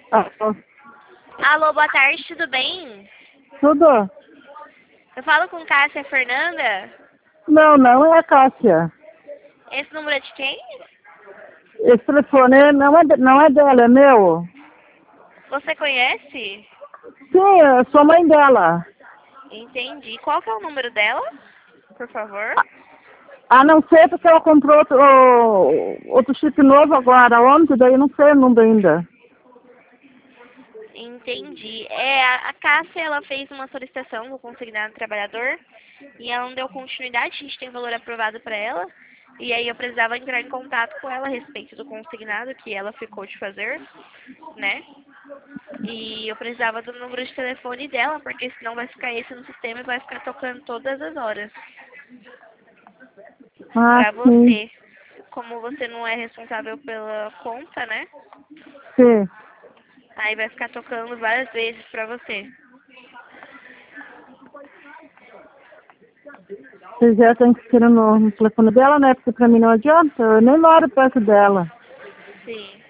Alô? Alô, boa tarde, tudo bem? Tudo? Eu falo com Cássia Fernanda. Não, não é a Cássia. Esse número é de quem? Esse telefone não é dela, é meu. Você conhece? Sim, eu sou mãe dela. Entendi. Qual que é o número dela, por favor? A não ser porque ela comprou outro chip novo agora, ontem, daí não sei o número ainda. Entendi. A Cássia, ela fez uma solicitação no consignado trabalhador e ela não deu continuidade, a gente tem valor aprovado para ela. E aí eu precisava entrar em contato com ela a respeito do consignado que ela ficou de fazer, né? E eu precisava do número de telefone dela, porque senão vai ficar esse no sistema e vai ficar tocando todas as horas Ah, pra sim, você. Como você não é responsável pela conta, né? sim. Aí vai ficar tocando várias vezes pra você. Você já tem que tirar no telefone dela, né? Porque pra mim não adianta, eu nem moro perto dela. Sim.